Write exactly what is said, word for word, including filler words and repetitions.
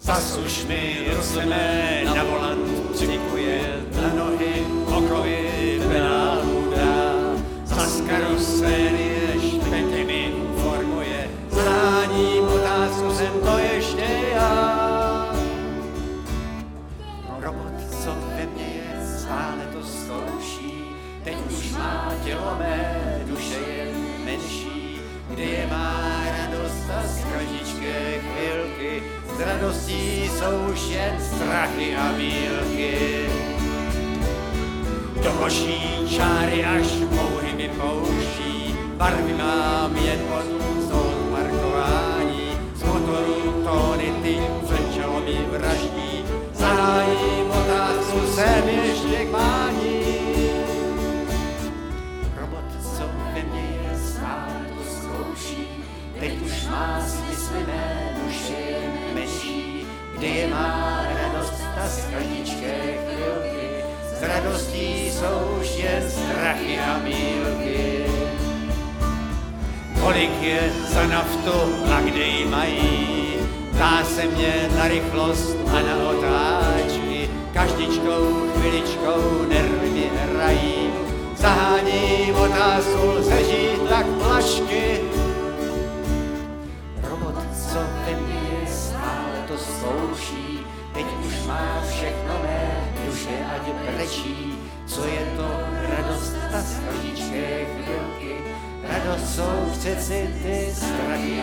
Zas už mi roseme na volant přikuje, na nohy okovy pedálu dá. Zas karosérie špetě mi formuje, zháním otázku jsem to ještě já. Robot, co ve mně je, stále to zkouší, teď už má tělo mé, duše je menší, kdy je má radost a z každíčké chvilky, s radostí jsou už jen strachy a mýlky. Do očí čáry až mouhy mi pouští, barvy mám jen od zón parkování, z motoru tóny ty přečelo mi vraždí, zahájím otázku, jsem ještě k mání. Robot, co ve mně je, stále to zkouší, teď už má smysl mé duše jen menší, kdy je má radost a z každíčké chvilky, s radostí jsou už jen strachy a mýlky. Kolik je za naftu a kde ji mají, ptá se mě na rychlost a na otáčky, každičkou chviličkou nervy mi hrají, zaháním otázku, lze žít tak plašky. Robot, co ve mně je, stále to zkouší, teď už má všechno mé duše, ať brečí, co je to radost a z každíčké chvilky, radost jsou přeci ty strachy